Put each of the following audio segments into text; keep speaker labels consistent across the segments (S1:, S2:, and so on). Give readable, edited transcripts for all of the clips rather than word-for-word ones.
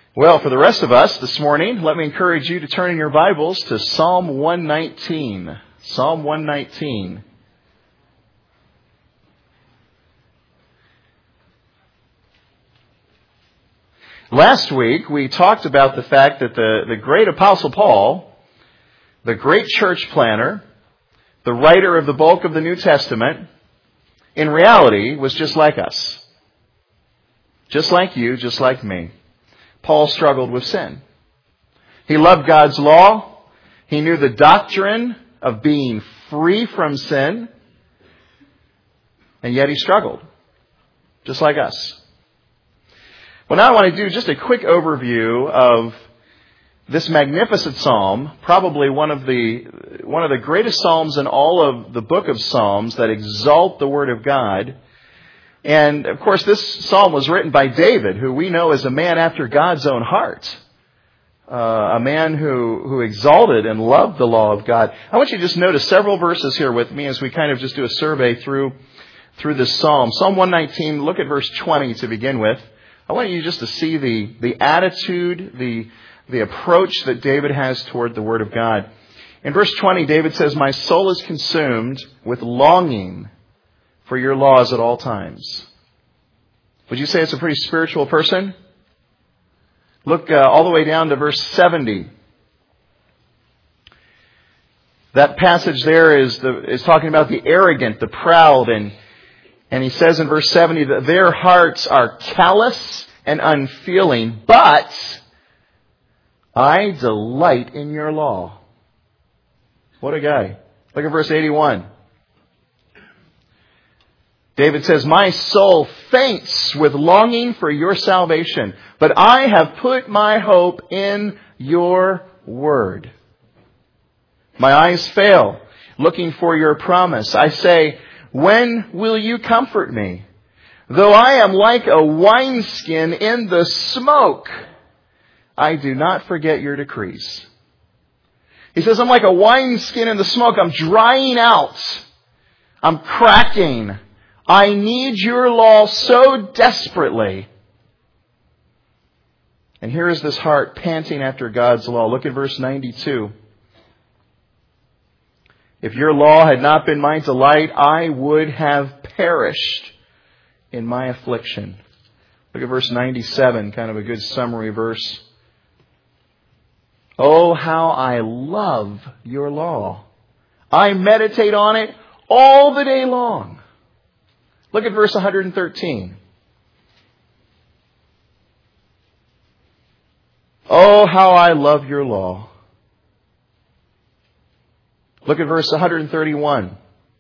S1: Well, for the rest of us this morning, let me encourage you to turn in your Bibles to Psalm 119. Psalm 119. Last week, we talked about the fact that the great Apostle Paul, the great church planner, the writer of the bulk of the New Testament, in reality was just like us. Just like you, just like me. Paul struggled with sin. He loved God's law. He knew the doctrine of being free from sin. And yet he struggled. Just like us. Well, now I want to do just a quick overview of this magnificent psalm, probably one of the greatest psalms in all of the book of Psalms that exalt the Word of God. And, of course, this psalm was written by David, who we know as a man after God's own heart. A man who exalted and loved the law of God. I want you to just notice several verses here with me as we kind of just do a survey through this psalm. Psalm 119, look at verse 20 to begin with. I want you just to see the attitude, the approach that David has toward the Word of God. In verse 20, David says, "My soul is consumed with longing for your laws at all times." Would you say it's a pretty spiritual person? Look all the way down to verse 70. That passage there is talking about the arrogant, the proud, and he says in verse 70 that their hearts are callous and unfeeling, but I delight in your law. What a guy. Look at verse 81. David says, "My soul faints with longing for your salvation, but I have put my hope in your word. My eyes fail, looking for your promise. I say, when will you comfort me? Though I am like a wineskin in the smoke, I do not forget your decrees." He says, I'm like a wineskin in the smoke. I'm drying out. I'm cracking. I need your law so desperately. And here is this heart panting after God's law. Look at verse 92. "If your law had not been my delight, I would have perished in my affliction." Look at verse 97, kind of a good summary verse. "Oh, how I love your law. I meditate on it all the day long." Look at verse 113. "Oh, how I love your law." Look at verse 131.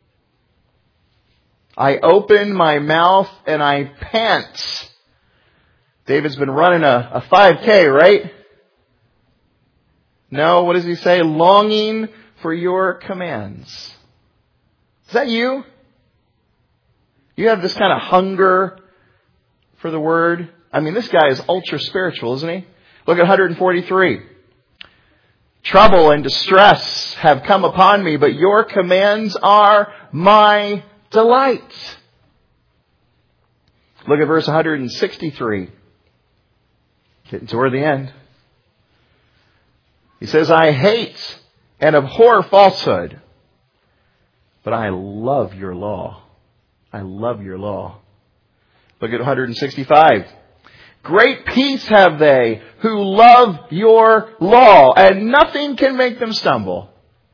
S1: "I open my mouth and I pant." David's been running a 5K, right? No, what does he say? "Longing for your commands." Is that you? You have this kind of hunger for the Word. I mean, this guy is ultra spiritual, isn't he? Look at 143. "Trouble and distress have come upon me, but your commands are my delight." Look at verse 163. Getting toward the end. He says, "I hate and abhor falsehood, but I love your law." I love your law. Look at 165. "Great peace have they who love your law, and nothing can make them stumble."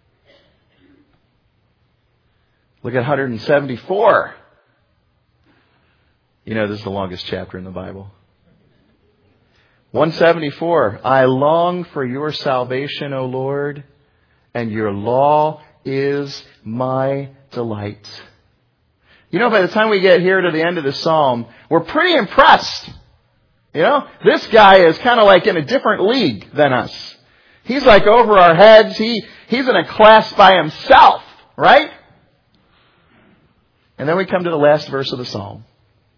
S1: Look at 174. You know, this is the longest chapter in the Bible. 174. "I long for your salvation, O Lord, and your law is my delight." You know, by the time we get here to the end of the psalm, we're pretty impressed. You know, this guy is kind of like in a different league than us. He's like over our heads. He's in a class by himself, right? And then we come to the last verse of the psalm.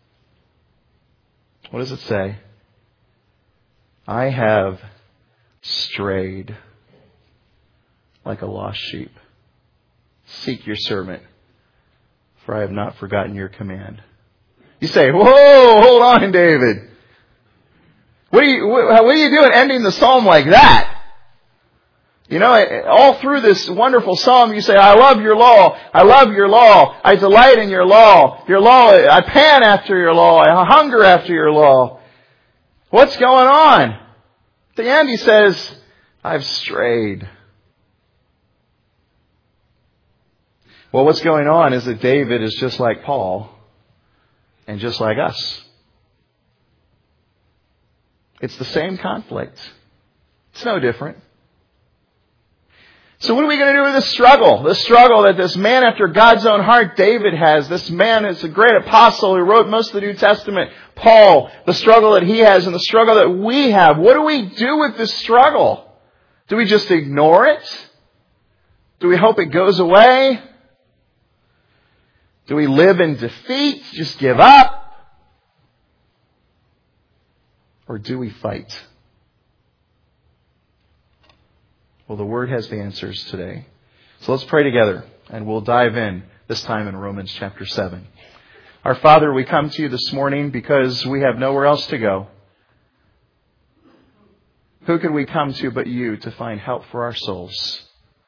S1: What does it say? "I have strayed like a lost sheep. Seek your servant, for I have not forgotten your command." You say, "Whoa, hold on, David. What are you doing ending the psalm like that? You know, all through this wonderful psalm, you say, I love your law. I love your law. I delight in your law. Your law, I pant after your law. I hunger after your law. What's going on? At the end, he says, I've strayed. Well, what's going on is that David is just like Paul and just like us. It's the same conflict. It's no different. So what are we going to do with this struggle? This struggle that this man after God's own heart, David, has. This man is a great apostle who wrote most of the New Testament. Paul, the struggle that he has and the struggle that we have. What do we do with this struggle? Do we just ignore it? Do we hope it goes away? Do we live in defeat? Just give up? Or do we fight? Well, the Word has the answers today. So let's pray together, and we'll dive in this time in Romans chapter 7. Our Father, we come to you this morning because we have nowhere else to go. Who could we come to but you to find help for our souls?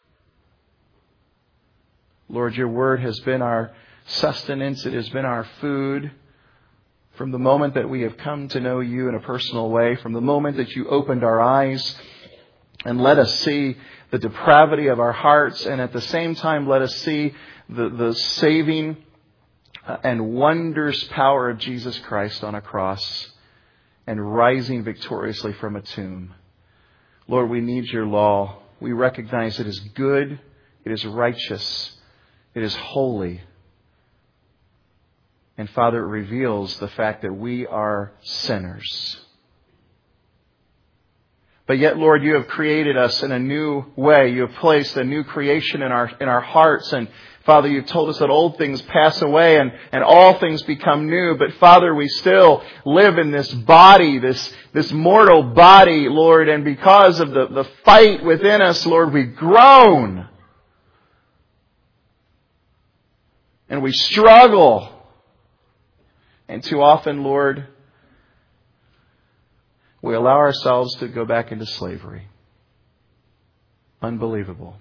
S1: Lord, your Word has been our sustenance. It has been our food. From the moment that we have come to know you in a personal way, from the moment that you opened our eyes and let us see the depravity of our hearts, and at the same time let us see the saving and wondrous power of Jesus Christ on a cross and rising victoriously from a tomb. Lord, we need your law. We recognize it is good, it is righteous, it is holy. And Father, it reveals the fact that we are sinners. But yet, Lord, you have created us in a new way. You have placed a new creation in our hearts. And Father, you've told us that old things pass away and all things become new. But Father, we still live in this body, this mortal body, Lord. And because of the fight within us, Lord, we groan. And we struggle. And too often, Lord, we allow ourselves to go back into slavery. Unbelievable.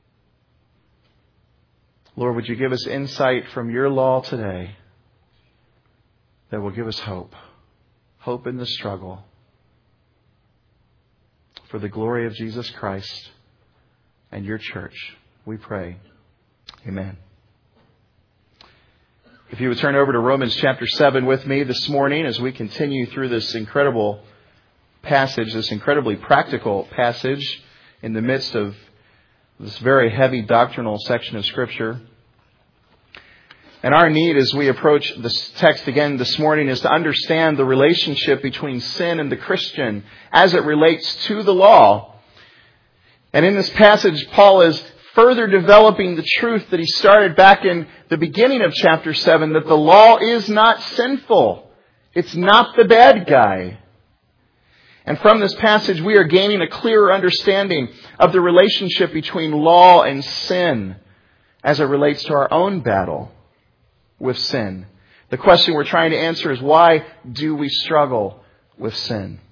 S1: Lord, would you give us insight from your law today that will give us hope. Hope in the struggle. For the glory of Jesus Christ and your church, we pray. Amen. If you would turn over to Romans chapter 7 with me this morning as we continue through this incredible passage, this incredibly practical passage in the midst of this very heavy doctrinal section of Scripture. And our need as we approach this text again this morning is to understand the relationship between sin and the Christian as it relates to the law. And in this passage, Paul is further developing the truth that he started back in the beginning of chapter 7, that the law is not sinful. It's not the bad guy. And from this passage, we are gaining a clearer understanding of the relationship between law and sin as it relates to our own battle with sin. The question we're trying to answer is, why do we struggle with sin?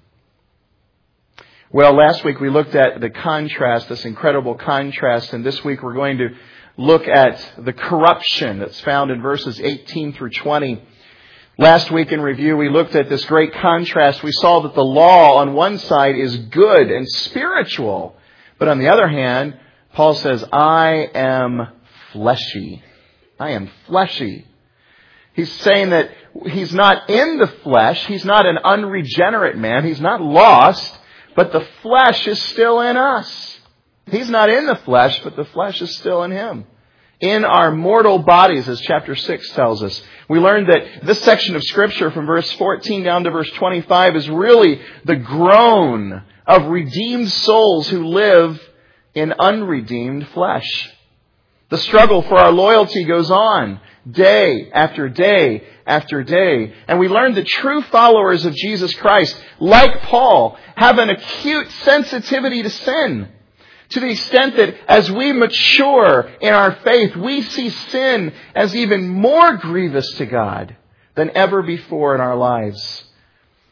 S1: Well, last week we looked at the contrast, this incredible contrast, and this week we're going to look at the corruption that's found in verses 18 through 20. Last week in review, we looked at this great contrast. We saw that the law on one side is good and spiritual. But on the other hand, Paul says, I am fleshy. I am fleshy. He's saying that he's not in the flesh. He's not an unregenerate man. He's not lost, but the flesh is still in us. He's not in the flesh, but the flesh is still in him. In our mortal bodies, as chapter 6 tells us. We learned that this section of Scripture from verse 14 down to verse 25 is really the groan of redeemed souls who live in unredeemed flesh. The struggle for our loyalty goes on day after day after day. And we learned that true followers of Jesus Christ, like Paul, have an acute sensitivity to sin. To the extent that as we mature in our faith, we see sin as even more grievous to God than ever before in our lives.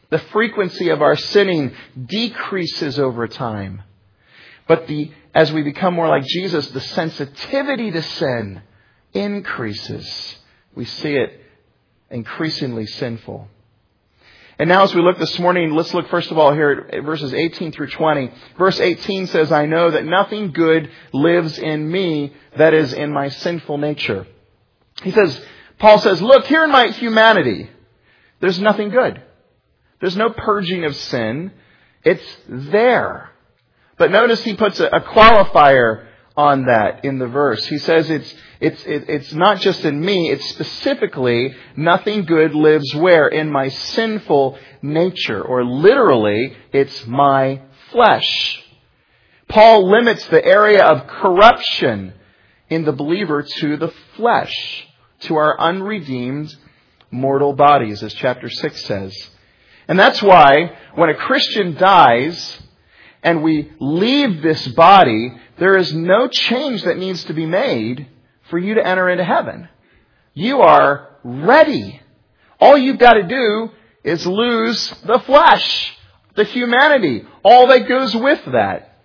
S1: The frequency of our sinning decreases over time. But as we become more like Jesus, the sensitivity to sin increases. We see it increasingly sinful. And now as we look this morning, let's look first of all here at verses 18 through 20. Verse 18 says, I know that nothing good lives in me, that is, in my sinful nature. Paul says, look, here in my humanity, there's nothing good. There's no purging of sin. It's there. But notice he puts a qualifier on that in the verse. He says it's not just in me, it's specifically nothing good lives where? In my sinful nature. Or literally, it's my flesh. Paul limits the area of corruption in the believer to the flesh, to our unredeemed mortal bodies, as chapter 6 says. And that's why when a Christian dies and we leave this body, there is no change that needs to be made for you to enter into heaven. You are ready. All you've got to do is lose the flesh, the humanity, all that goes with that.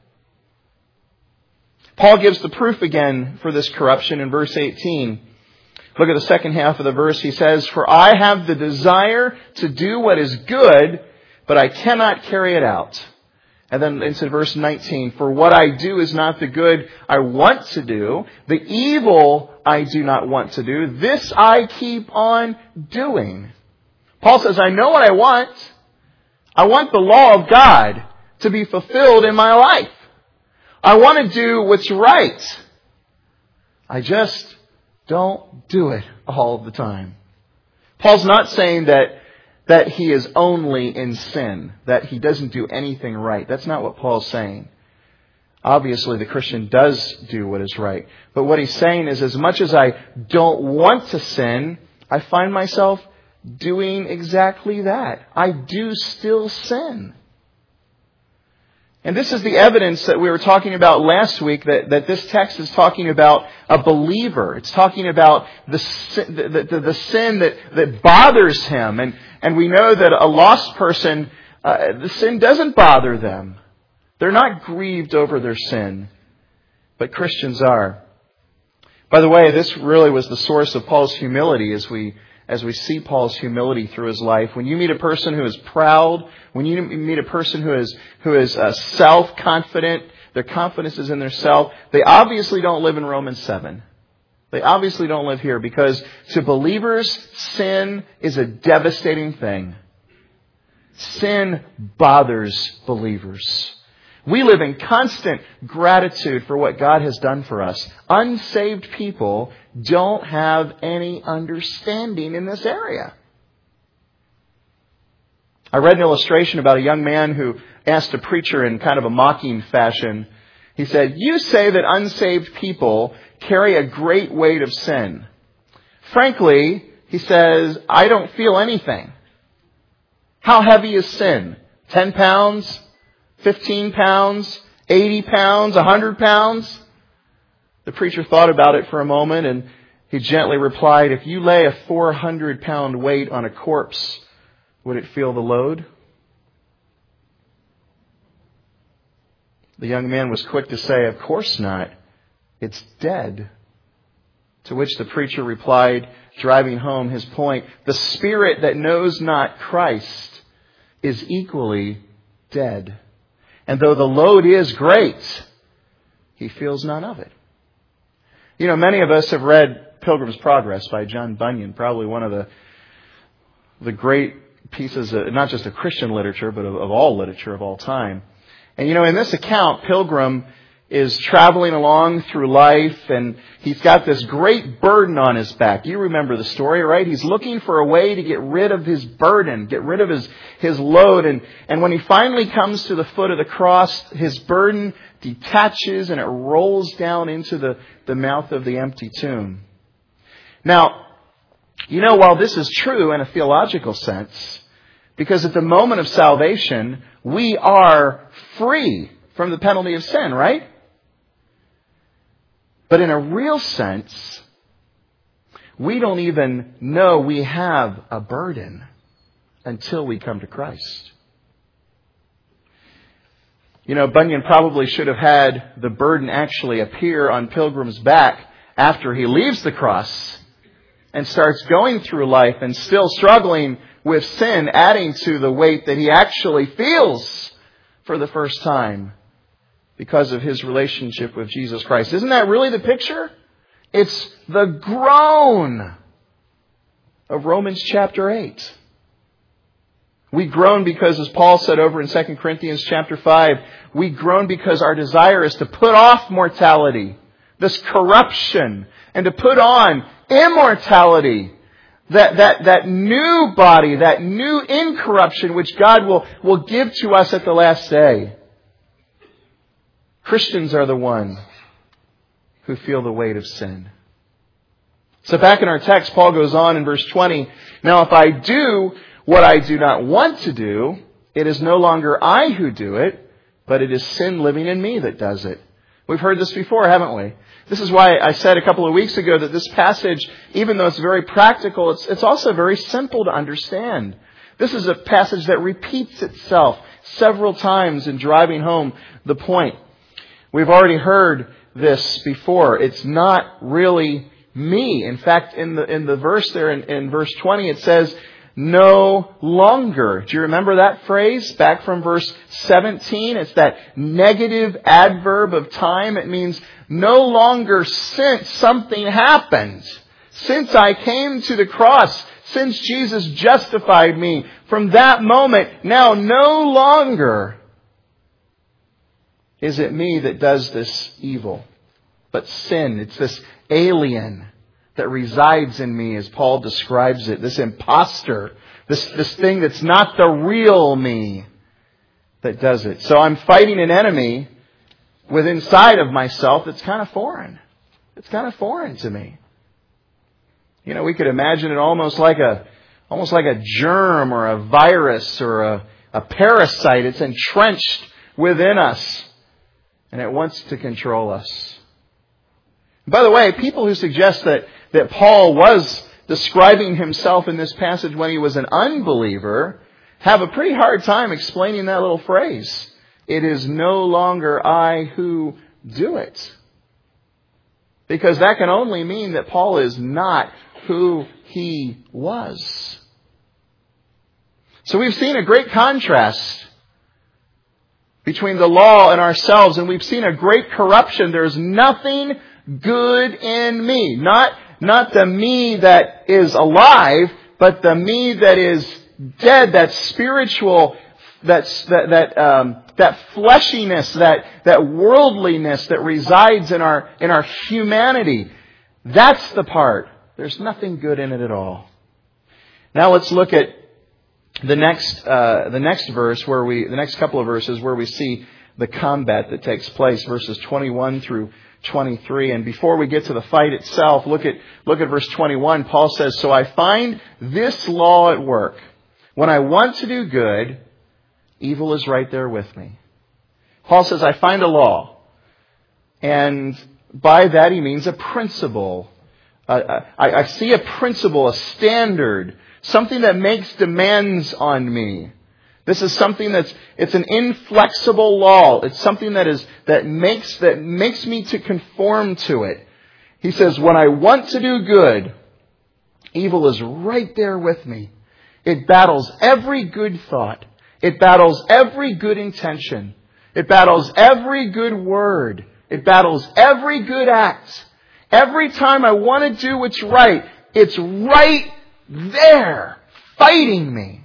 S1: Paul gives the proof again for this corruption in verse 18. Look at the second half of the verse. He says, for I have the desire to do what is good, but I cannot carry it out. And then into verse 19, for what I do is not the good I want to do. The evil I do not want to do. This I keep on doing. Paul says, I know what I want. I want the law of God to be fulfilled in my life. I want to do what's right. I just don't do it all the time. Paul's not saying that he is only in sin, that he doesn't do anything right. That's not what Paul's saying. Obviously, the Christian does do what is right. But what he's saying is, as much as I don't want to sin, I find myself doing exactly that. I do still sin. And this is the evidence that we were talking about last week, that this text is talking about a believer. It's talking about the sin that bothers him. And we know that a lost person, the sin doesn't bother them. They're not grieved over their sin. But Christians are. By the way, this really was the source of Paul's humility as we see Paul's humility through his life. When you meet a person who is proud, when you meet a person who is self-confident, their confidence is in their self, they obviously don't live in Romans 7. They obviously don't live here, because to believers, sin is a devastating thing. Sin bothers believers. We live in constant gratitude for what God has done for us. Unsaved people don't have any understanding in this area. I read an illustration about a young man who asked a preacher in kind of a mocking fashion. He said, you say that unsaved people carry a great weight of sin. Frankly, he says, I don't feel anything. How heavy is sin? 10 pounds? 15 pounds? 80 pounds? 100 pounds? The preacher thought about it for a moment, and he gently replied, if you lay a 400-pound weight on a corpse, would it feel the load? The young man was quick to say, of course not. It's dead. To which the preacher replied, driving home his point, the spirit that knows not Christ is equally dead. And though the load is great, he feels none of it. You know, many of us have read Pilgrim's Progress by John Bunyan, probably one of the great pieces, not just of Christian literature, but of all literature of all time. And you know, in this account, Pilgrim is traveling along through life, and he's got this great burden on his back. You remember the story, right? He's looking for a way to get rid of his burden, get rid of his load. And when he finally comes to the foot of the cross, his burden detaches and it rolls down into the mouth of the empty tomb. Now, you know, while this is true in a theological sense, because at the moment of salvation, we are free from the penalty of sin, right? But in a real sense, we don't even know we have a burden. until we come to Christ. You know, Bunyan probably should have had the burden actually appear on Pilgrim's back after he leaves the cross and starts going through life and still struggling with sin, adding to the weight that he actually feels for the first time because of his relationship with Jesus Christ. Isn't that really the picture? It's the groan of Romans chapter 8. We groan because, as Paul said over in 2 Corinthians chapter 5, we groan because our desire is to put off mortality, this corruption, and to put on immortality, that new body, that new incorruption which God will give to us at the last day. Christians are the one who feel the weight of sin. So back in our text, Paul goes on in verse 20, "Now if I do what I do not want to do, it is no longer I who do it, but it is sin living in me that does it." We've heard this before, haven't we? This is why I said a couple of weeks ago that this passage, even though it's very practical, it's also very simple to understand. This is a passage that repeats itself several times in driving home the point. We've already heard this before. It's not really me. In fact, in the verse there, in verse 20, it says, "no longer." Do you remember that phrase back from verse 17? It's that negative adverb of time. It means no longer since something happened. Since I came to the cross, since Jesus justified me, from that moment, now no longer is it me that does this evil, but sin. It's this alien that resides in me, as Paul describes it, this imposter, this thing that's not the real me that does it. So I'm fighting an enemy within inside of myself that's kind of foreign. It's kind of foreign to me. You know, we could imagine it almost like a germ or a virus or a parasite. It's entrenched within us, and it wants to control us. By the way, people who suggest that Paul was describing himself in this passage when he was an unbeliever have a pretty hard time explaining that little phrase. It is no longer I who do it. Because that can only mean that Paul is not who he was. So we've seen a great contrast between the law and ourselves, and we've seen a great corruption. There's nothing good in me. Not the me that is alive, but the me that is dead, that spiritual, that fleshiness, that worldliness that resides in our humanity. That's the part. There's nothing good in it at all. Now let's look at the next verse the next couple of verses where we see the combat that takes place, verses 21 through 23. And before we get to the fight itself, look at verse 21. Paul says, "So I find this law at work. When I want to do good, evil is right there with me." Paul says, I find a law. And by that he means a principle. I see a principle, a standard, something that makes demands on me. This is something it's an inflexible law. It's something that makes me to conform to it. He says, when I want to do good, evil is right there with me. It battles every good thought. It battles every good intention. It battles every good word. It battles every good act. Every time I want to do what's right, it's right there, fighting me.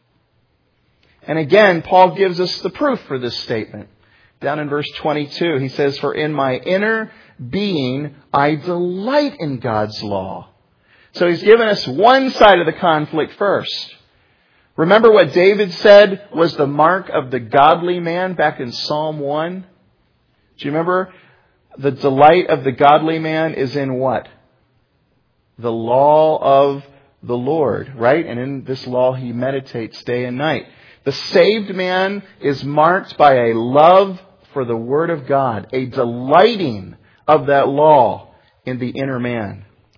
S1: And again, Paul gives us the proof for this statement. Down in verse 22, he says, "For in my inner being, I delight in God's law." So he's given us one side of the conflict first. Remember what David said was the mark of the godly man back in Psalm 1? Do you remember? The delight of the godly man is in what? The law of the Lord, right? And in this law he meditates day and night. The saved man is marked by a love for the Word of God, a delighting of that law in the inner man.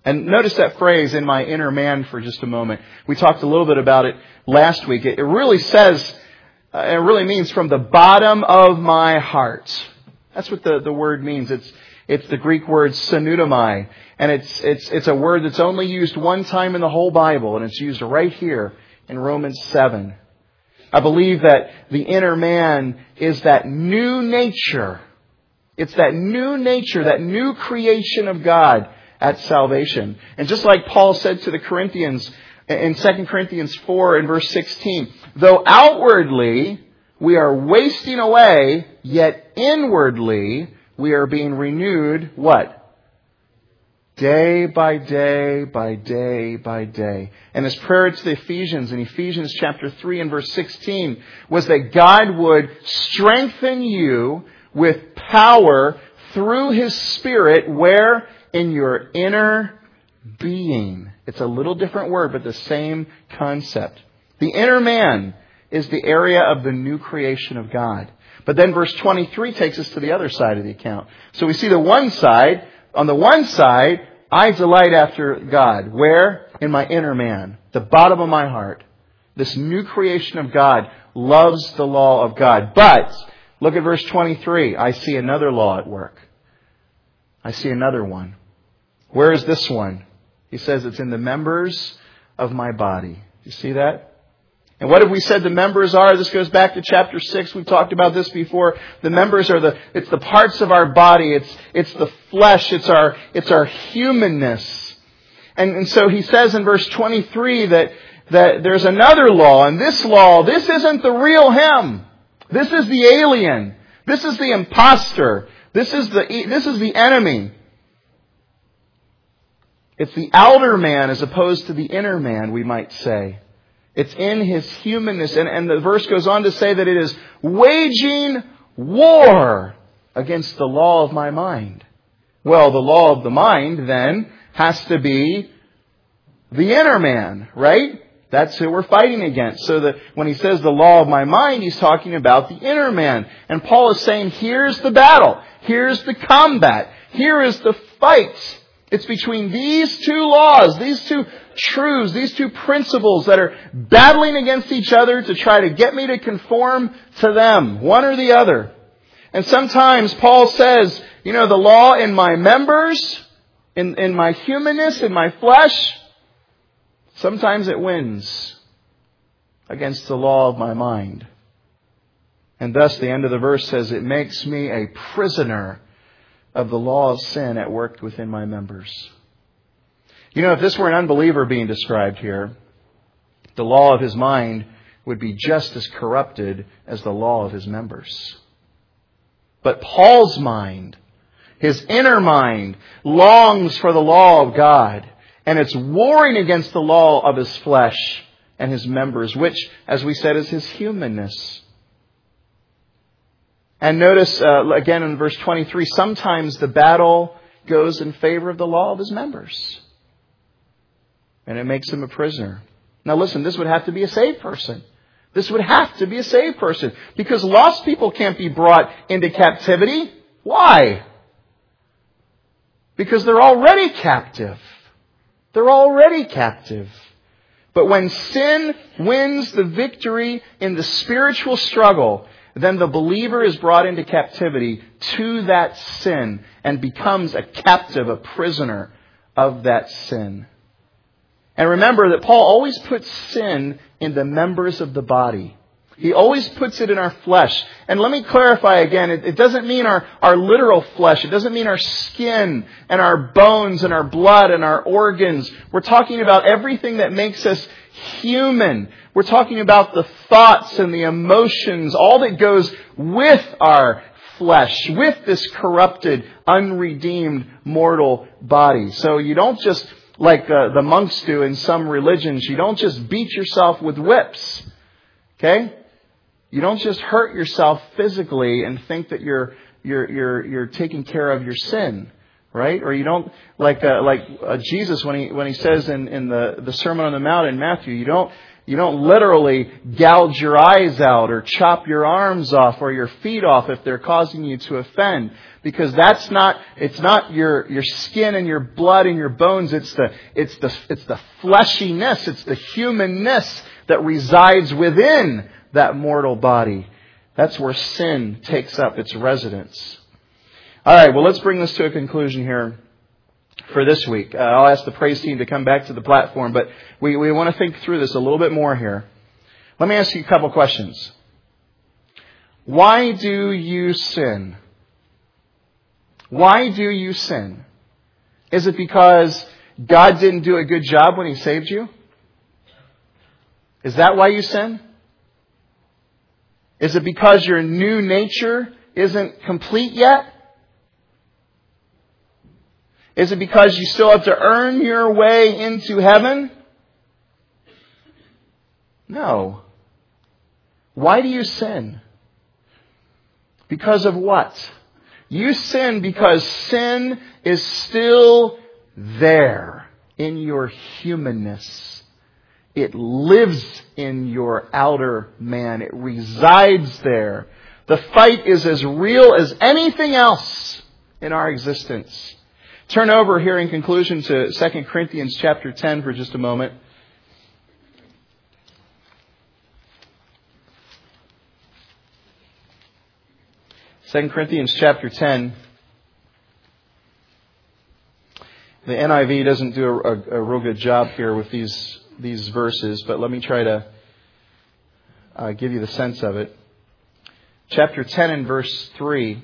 S1: And notice that phrase, in my inner man, for just a moment. We talked a little bit about it last week. It really says, it really means from the bottom of my heart. That's what the word means. It's the Greek word syneudomai. And it's a word that's only used one time in the whole Bible. And it's used right here in Romans 7. I believe that the inner man is that new nature. It's that new nature, that new creation of God at salvation. And just like Paul said to the Corinthians in 2 Corinthians 4 and verse 16, though outwardly we are wasting away, yet inwardly we are being renewed, what? Day by day, by day, by day. And his prayer to the Ephesians in Ephesians chapter 3 and verse 16 was that God would strengthen you with power through His Spirit, where? In your inner being. It's a little different word, but the same concept. The inner man is the area of the new creation of God. But then verse 23 takes us to the other side of the account. So we see the one side. On the one side, I delight after God. Where? In my inner man. The bottom of my heart. This new creation of God loves the law of God. But look at verse 23. I see another law at work. I see another one. Where is this one? He says it's in the members of my body. You see that? And what have we said the members are? This goes back to chapter 6. We've talked about this before. The members are it's the parts of our body. It's the flesh. It's our humanness. And so he says in verse 23 that there's another law. And this law, this isn't the real him. This is the alien. This is the imposter. This is the enemy. It's the outer man as opposed to the inner man, we might say. It's in his humanness. And the verse goes on to say that it is waging war against the law of my mind. Well, the law of the mind then has to be the inner man, right? That's who we're fighting against. So that when he says the law of my mind, he's talking about the inner man. And Paul is saying, here's the battle. Here's the combat. Here is the fight. It's between these two laws, these two truths, these two principles that are battling against each other to try to get me to conform to them, one or the other. And sometimes Paul says, the law in my members, in my humanness, in my flesh, sometimes it wins against the law of my mind. And thus the end of the verse says, it makes me a prisoner of the law of sin at work within my members. If this were an unbeliever being described here, the law of his mind would be just as corrupted as the law of his members. But Paul's mind, his inner mind, longs for the law of God. And it's warring against the law of his flesh and his members, which, as we said, is his humanness. And notice, again in verse 23, sometimes the battle goes in favor of the law of his members. And it makes him a prisoner. Now listen, this would have to be a saved person. This would have to be a saved person. Because lost people can't be brought into captivity. Why? Because they're already captive. They're already captive. But when sin wins the victory in the spiritual struggle, then the believer is brought into captivity to that sin and becomes a captive, a prisoner of that sin. And remember that Paul always puts sin in the members of the body. He always puts it in our flesh. And let me clarify again, it doesn't mean our literal flesh. It doesn't mean our skin and our bones and our blood and our organs. We're talking about everything that makes us human. We're talking about the thoughts and the emotions, all that goes with our flesh, with this corrupted, unredeemed, mortal body. So you don't just, like the monks do in some religions, you don't just beat yourself with whips. Okay? You don't just hurt yourself physically and think that you're taking care of your sin, right? Or you don't like Jesus when he says in the Sermon on the Mount in Matthew, you don't You don't literally gouge your eyes out or chop your arms off or your feet off if they're causing you to offend. Because it's not your skin and your blood and your bones. It's the fleshiness. It's the humanness that resides within that mortal body. That's where sin takes up its residence. All right, well, let's bring this to a conclusion here for this week. I'll ask the praise team to come back to the platform, but we want to think through this a little bit more here. Let me ask you a couple questions. Why do you sin? Why do you sin? Is it because God didn't do a good job when He saved you? Is that why you sin? Is it because your new nature isn't complete yet? Is it because you still have to earn your way into heaven? No. Why do you sin? Because of what? You sin because sin is still there in your humanness. It lives in your outer man. It resides there. The fight is as real as anything else in our existence. Turn over here in conclusion to 2 Corinthians chapter 10 for just a moment. 2 Corinthians chapter 10. The NIV doesn't do a real good job here with these verses, but let me try to give you the sense of it. Chapter 10 and verse 3.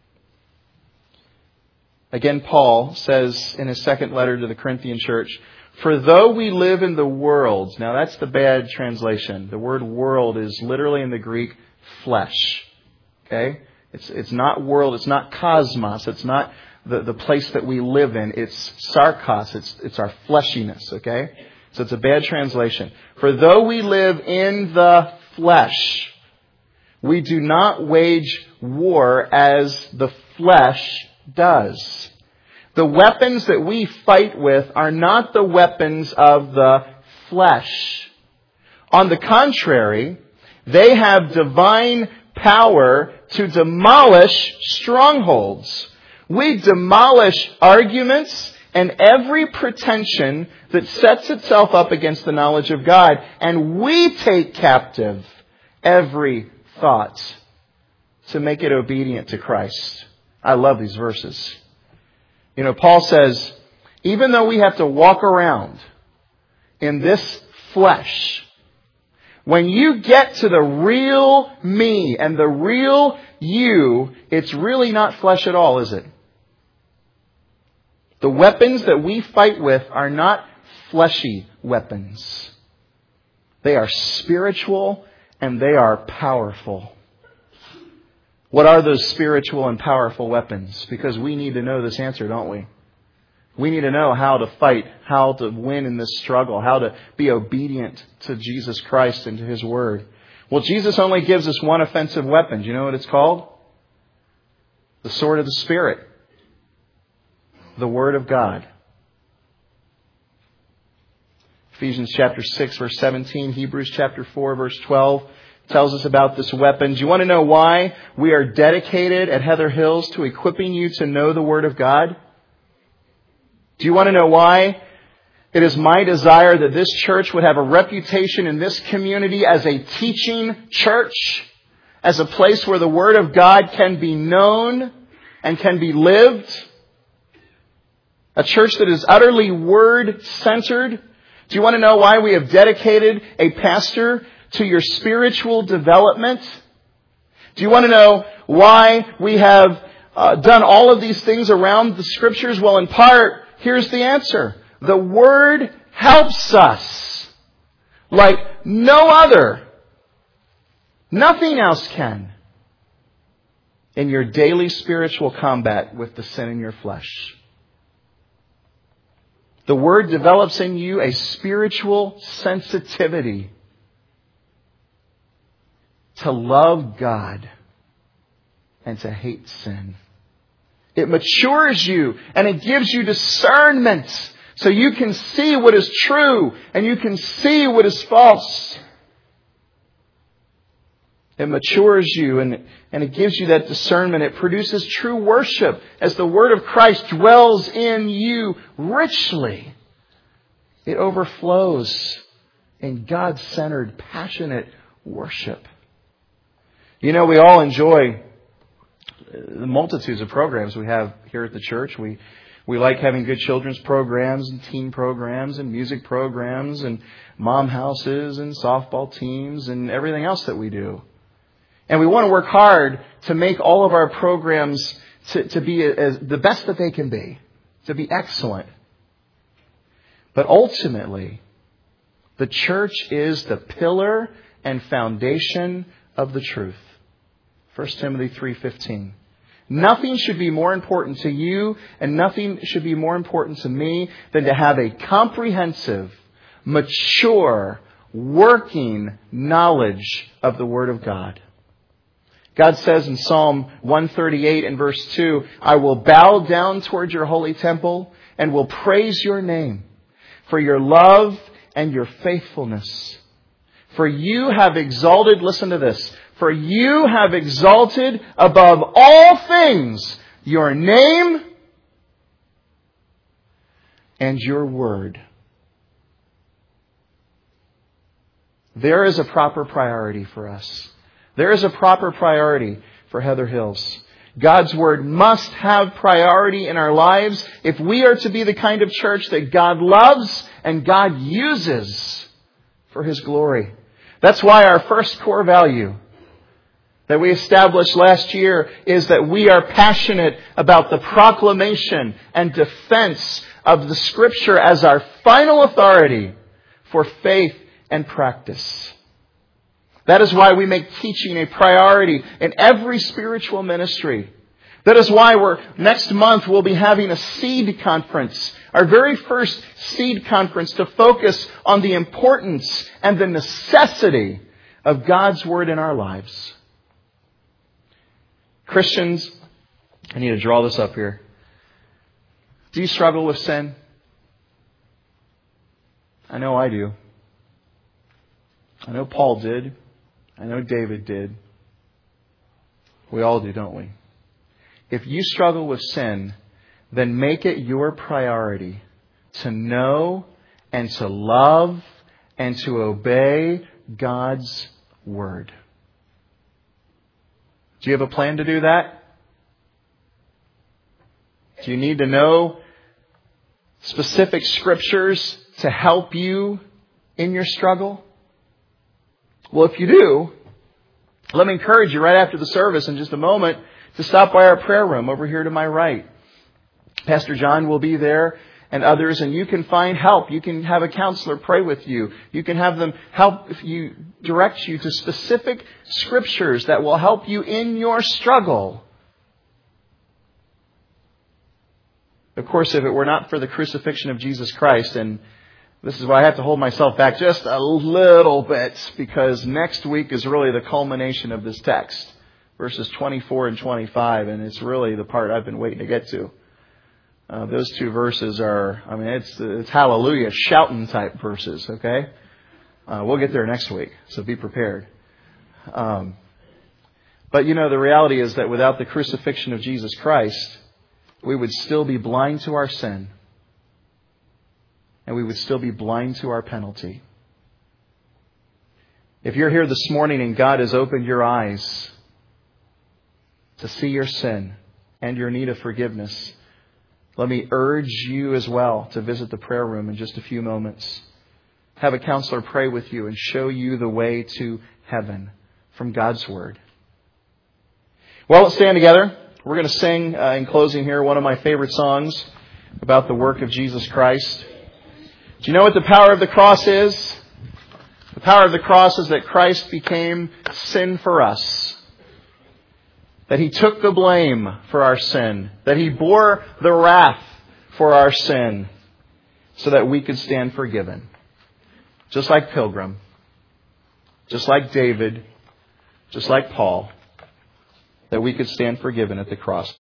S1: Again, Paul says in his second letter to the Corinthian church, "For though we live in the world," now that's the bad translation. The word world is literally in the Greek flesh. Okay? It's not world, it's not cosmos, it's not the place that we live in. It's sarkos, it's our fleshiness, okay? So it's a bad translation. "For though we live in the flesh, we do not wage war as the flesh does." The weapons that we fight with are not the weapons of the flesh. On the contrary, they have divine power to demolish strongholds. We demolish arguments and every pretension that sets itself up against the knowledge of God. And we take captive every thought to make it obedient to Christ. I love these verses. You know, Paul says, even though we have to walk around in this flesh, when you get to the real me and the real you, it's really not flesh at all, is it? The weapons that we fight with are not fleshy weapons. They are spiritual and they are powerful. What are those spiritual and powerful weapons? Because we need to know this answer, don't we? We need to know how to fight, how to win in this struggle, how to be obedient to Jesus Christ and to His Word. Well, Jesus only gives us one offensive weapon. Do you know what it's called? The sword of the Spirit. The Word of God. Ephesians chapter 6, verse 17. Hebrews chapter 4, verse 12 tells us about this weapon. Do you want to know why we are dedicated at Heather Hills to equipping you to know the Word of God? Do you want to know why? It is my desire that this church would have a reputation in this community as a teaching church, as a place where the Word of God can be known and can be lived. A church that is utterly Word-centered. Do you want to know why we have dedicated a pastor to your spiritual development? Do you want to know why we have done all of these things around the Scriptures? Well, in part, here's the answer. The Word helps us like no other. Nothing else can in your daily spiritual combat with the sin in your flesh. The Word develops in you a spiritual sensitivity to love God and to hate sin. It matures you and it gives you discernment So you can see what is true and you can see what is false. It matures you and it gives you that discernment. It produces true worship as the Word of Christ dwells in you richly. It overflows in God-centered, passionate worship. You know, we all enjoy the multitudes of programs we have here at the church. We like having good children's programs and teen programs and music programs and mom houses and softball teams and everything else that we do. And we want to work hard to make all of our programs to be as the best that they can be, to be excellent. But ultimately, the church is the pillar and foundation of the truth. 1 Timothy 3:15. Nothing should be more important to you and nothing should be more important to me than to have a comprehensive, mature, working knowledge of the Word of God. God says in Psalm 138 and verse 2, I will bow down toward your holy temple and will praise your name for your love and your faithfulness. For you have exalted, listen to this, for you have exalted above all things your name and your word. There is a proper priority for us. There is a proper priority for Heather Hills. God's Word must have priority in our lives if we are to be the kind of church that God loves and God uses for His glory. That's why our first core value that we established last year is that we are passionate about the proclamation and defense of the Scripture as our final authority for faith and practice. That is why we make teaching a priority in every spiritual ministry. That is why next month we'll be having a seed conference, our very first seed conference to focus on the importance and the necessity of God's Word in our lives. Christians, I need to draw this up here. Do you struggle with sin? I know I do. I know Paul did. I know David did. We all do, don't we? If you struggle with sin, then make it your priority to know and to love and to obey God's Word. Do you have a plan to do that? Do you need to know specific scriptures to help you in your struggle? Well, if you do, let me encourage you right after the service in just a moment to stop by our prayer room over here to my right. Pastor John will be there and others, and you can find help. You can have a counselor pray with you. You can have them help you, direct you to specific scriptures that will help you in your struggle. Of course, if it were not for the crucifixion of Jesus Christ, and this is why I have to hold myself back just a little bit, because next week is really the culmination of this text, verses 24 and 25, and it's really the part I've been waiting to get to. Those two verses are, it's hallelujah, shouting type verses, okay? We'll get there next week, so be prepared. But the reality is that without the crucifixion of Jesus Christ, we would still be blind to our sin. And we would still be blind to our penalty. If you're here this morning and God has opened your eyes to see your sin and your need of forgiveness, let me urge you as well to visit the prayer room in just a few moments. Have a counselor pray with you and show you the way to heaven from God's Word. Well, let's stand together. We're going to sing in closing here one of my favorite songs about the work of Jesus Christ. Do you know what the power of the cross is? The power of the cross is that Christ became sin for us. That He took the blame for our sin. That He bore the wrath for our sin. So that we could stand forgiven. Just like Pilgrim. Just like David. Just like Paul. That we could stand forgiven at the cross.